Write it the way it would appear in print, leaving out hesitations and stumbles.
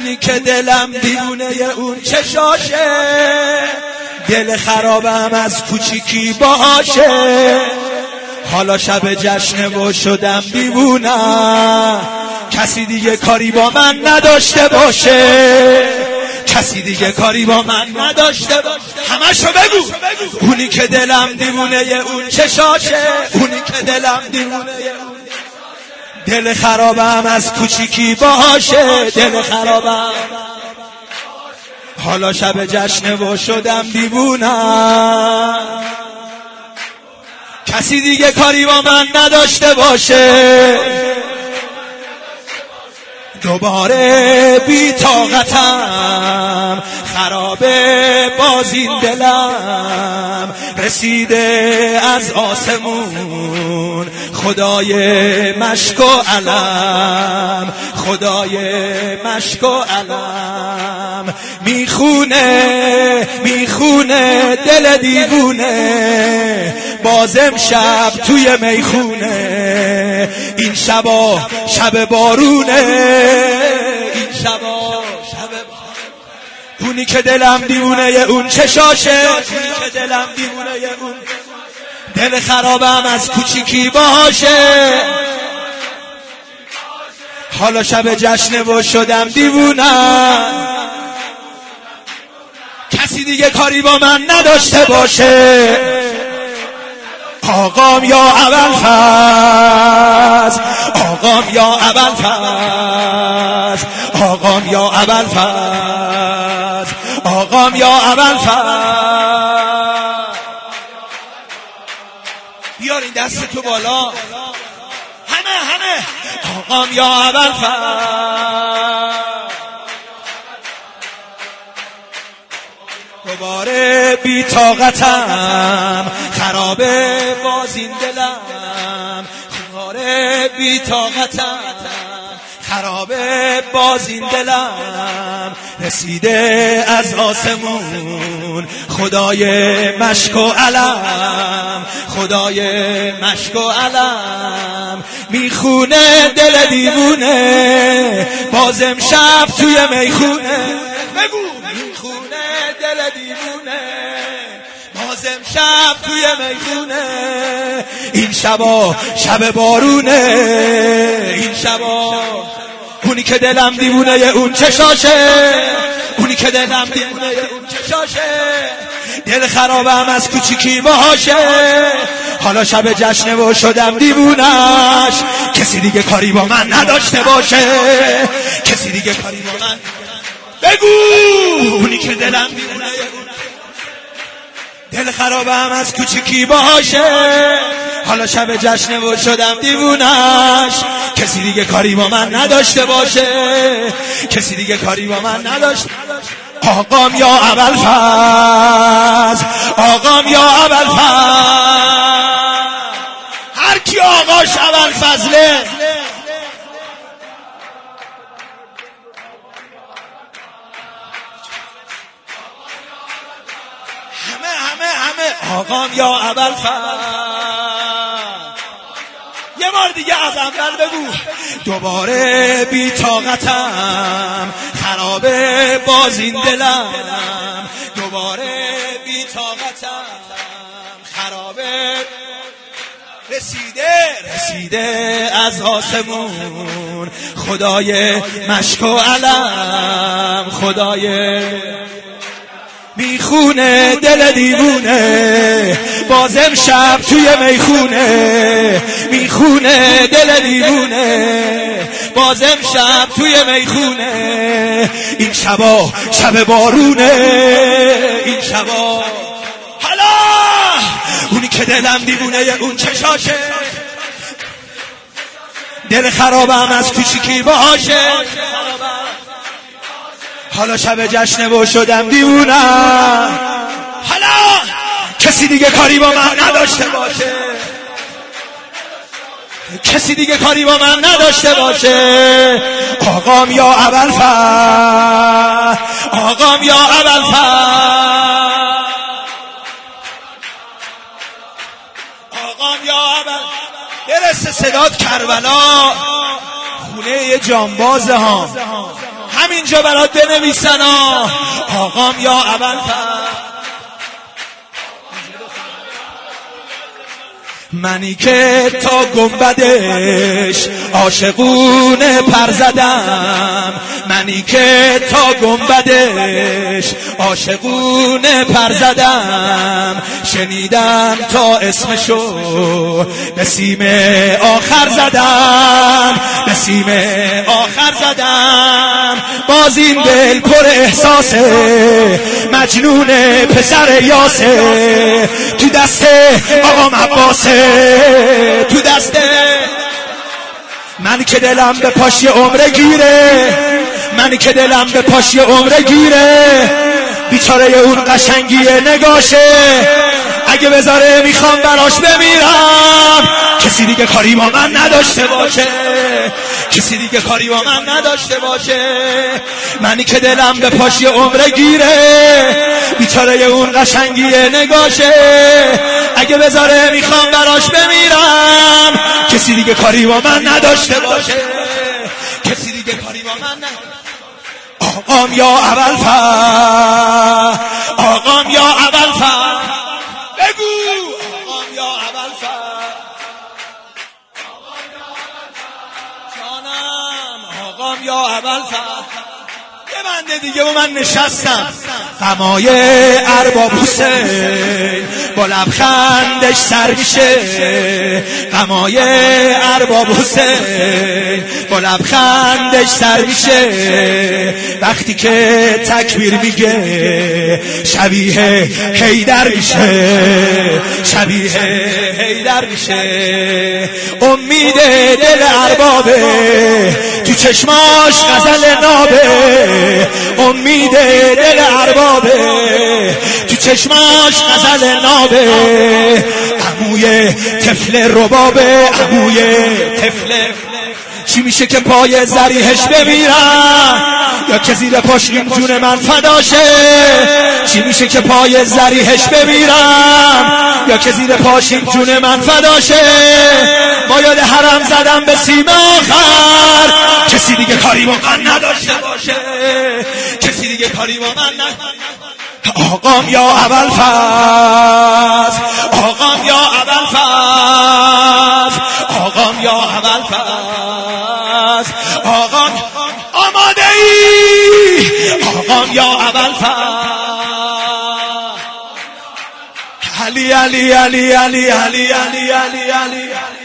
اونی که دلم دیوونه اون چشاشه، دل خرابم از کوچیکی باشه، حالا شب جشنه و شدم دیوونه، کسی دیگه کاری با من نداشته باشه، کسی دیگه کاری با من نداشته باشه. همشو بگو. اونی که دلم دیوونه اون چشاشه، اونی که دلم دیوونه اون، دل خرابم از کوچیکی باشه، دل خرابم، حالا شب جشنه و شدم دیوونه، کسی دیگه کاری با من نداشته باشه. دوباره بی طاقتم، خرابه باز این دلم، رسیده از آسمون خدای مشک و علم، خدای مشک و علم، میخونه دل دیوونه، بازم شب توی میخونه، این شبا شب بارونه، این شبا شب بارونه. اونی که دلم دیوونه اون چشاشه، اونی که دلم دیوونه اون، دل خرابم از کوچیکی باشه، حالا شب جشنه و شدم دیوونه، کسی دیگه کاری با من نداشته باشه. آقام یا ابوالفضل، آقام یا ابوالفضل، آقام یا ابوالفضل، آقام یا ابوالفضل. بیار این دست تو بالا، همه آقام یا ابوالفضل. دوباره بی طاقتم، خرابه باز این دلم، دوباره بی طاقتم، خرابه باز این دلم، رسیده از آسمون خدای مشک و علم، خدای مشک و علم، میخونه دل دیوونه، بازم شب توی میخونه، بگو میخونه دل دیوونه، بازم شب توی میخونه، این شبا شب بارونه، این شبا. اونی که دلم دیوونه اون چشاشه، اونی که دلم دیوونه اون چشاشه، دل خرابم از کوچیکی باشه، حالا شب جشنه و شدم دیوونش، کسی دیگه کاری با من نداشته باشه، کسی دیگه کاری با من. بگو اونی که دلم دیوونه اون، دل خرابم از کوچیکی باشه، حالا شب جشنه و شدم دیوونش، کسی دیگه کاری با من نداشته باشه، کسی دیگه کاری با من نداشته. آقام یا ابوالفضل، آقام یا ابوالفضل، هر کی آقاش ابوالفضله، همه آقام یا ابوالفضل. یه بار دیگه از اول بگو. دوباره بی طاقتم، خرابه باز این دلم، دوباره بی طاقتم، خرابه، رسیده از آسمون خدای مشک و علم، خدای میخونه دل دیوونه، بازم شب توی میخونه، میخونه دل دیوونه، بازم شب توی میخونه، این شبا شب بارونه، این شبا. حالا اونی که دلم دیوونه اون چشاشه، دل خرابم از کوچیکی باشه، حالا شب جشنه و شدم دیوونه، حالا کسی دیگه کاری با من نداشته باشه، کسی دیگه کاری با من نداشته باشه. آقام یا ابوالفضل، آقام یا ابوالفضل، آقام یا ابوالفضل. برسه صدات کربلا. خونه یه جانبازه ها، همینجا برات بنویسن ها. آقام یا ابوالفضل، منی که تا گنبدش عاشقونه پر زدم، منی که تا گنبدش عاشقونه پر زدم، شنیدم تا اسمشو نسیم آخر زدم، نسیم آخر زدم. باز این دل پر احساسه، مجنون پسر یاسه، تو دست آقام عباسه، تو دست من که دلم به پاش عمره گیره، من که دلم به پاش عمره گیره. بیچاره اون قشنگی نگاشه، اگه بذاره میخوام براش بمیرم. کسی دیگه کاری با من نداشته باشه، کسی دیگه کاری با من نداشته باشه. منی که دلم به پاش عمره گیره، بیچاره اون قشنگی نگاشه، اگه بذاره میخوام براش بمیرم. کسی دیگه کاری با من نداشته باشه، کسی دیگه کاری با من نداشته. آقام یا ابوالفضل، آقام یا ابوالفضل، بگو آقام یا ابوالفضل، جانم آقام یا ابوالفضل. یه بنده دیگه با من نشستم، غمای ارباب حسین با لبخندش سر میشه، غمای ارباب حسین با لبخندش سر میشه. وقتی که تکبیر میگه شبیه حیدر میشه، شبیه حیدر میشه. امید دل اربابه، تو چشماش غزل نابه، امید دل اربابه، تو چشماش غزل نابه. عموی طفل ربابه، عموی طفل. چی میشه که پای زریحش بمیرم، یا که زیر پاش این جون من فداشه؟ چی میشه که پای زریحش بمیرم، یا که زیر پاش این جون من فداشه؟ با یاد حرم زدم به سیم آخر، کسی دیگه کاری با من نداشته باشه، کسی دیگه کاری با من نداشته. آقام یا ابوالفضل، آقام یا ابوالفضل، آقام یا ابوالفضل، آقام آماده ای؟ آقام یا ابوالفضل. علی علی علی علی علی علی علی علی